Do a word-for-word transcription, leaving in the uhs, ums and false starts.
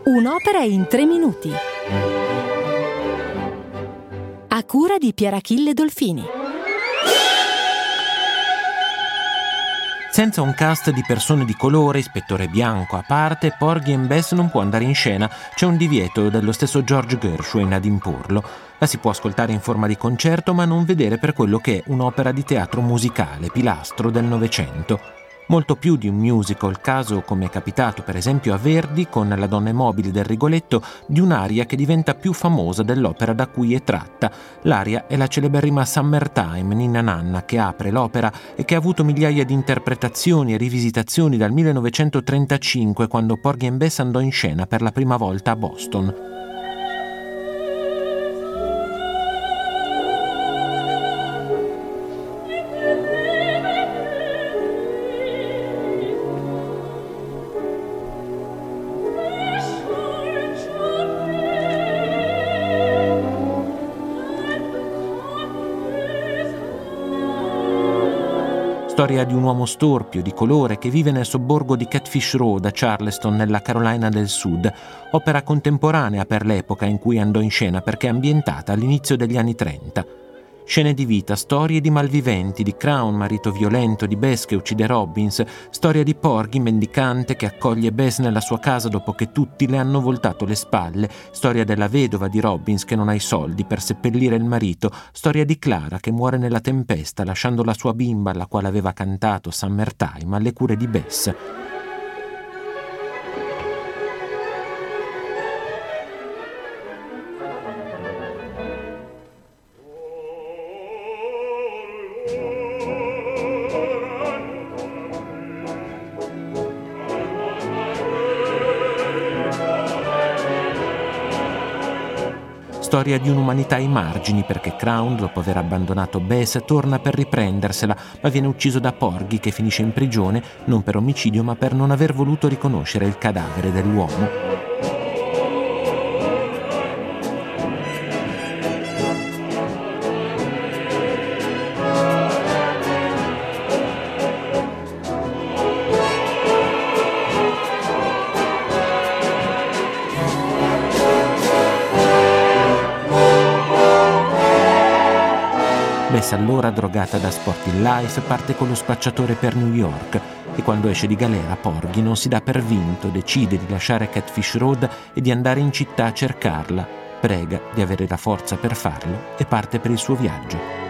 Un'opera in tre minuti. A cura di Pierachille Dolfini. Senza un cast di persone di colore, ispettore bianco a parte, Porgy and Bess non può andare in scena. C'è un divieto dello stesso George Gershwin ad imporlo. La si può ascoltare in forma di concerto, ma non vedere per quello che è un'opera di teatro musicale, pilastro del Novecento. Molto più di un musical, caso, come è capitato per esempio a Verdi con La donna è mobile del Rigoletto, di un'aria che diventa più famosa dell'opera da cui è tratta. L'aria è la celeberrima Summertime, Ninna Nanna, che apre l'opera e che ha avuto migliaia di interpretazioni e rivisitazioni dal millenovecentotrentacinque, quando Porgy and Bess andò in scena per la prima volta a Boston. Storia di un uomo storpio, di colore, che vive nel sobborgo di Catfish Road a Charleston, nella Carolina del Sud. Opera contemporanea per l'epoca in cui andò in scena, perché è ambientata all'inizio degli anni trenta. Scene di vita, storie di malviventi, di Crown, marito violento, di Bess che uccide Robbins, storia di Porgy, mendicante, che accoglie Bess nella sua casa dopo che tutti le hanno voltato le spalle, storia della vedova di Robbins che non ha i soldi per seppellire il marito, storia di Clara che muore nella tempesta lasciando la sua bimba alla quale aveva cantato Summertime alle cure di Bess. Storia di un'umanità ai margini, perché Crown, dopo aver abbandonato Bess, torna per riprendersela, ma viene ucciso da Porgy, che finisce in prigione non per omicidio ma per non aver voluto riconoscere il cadavere dell'uomo. Bess, allora drogata da Sporting Life, parte con lo spacciatore per New York e quando esce di galera Porgy non si dà per vinto, decide di lasciare Catfish Road e di andare in città a cercarla. Prega di avere la forza per farlo e parte per il suo viaggio.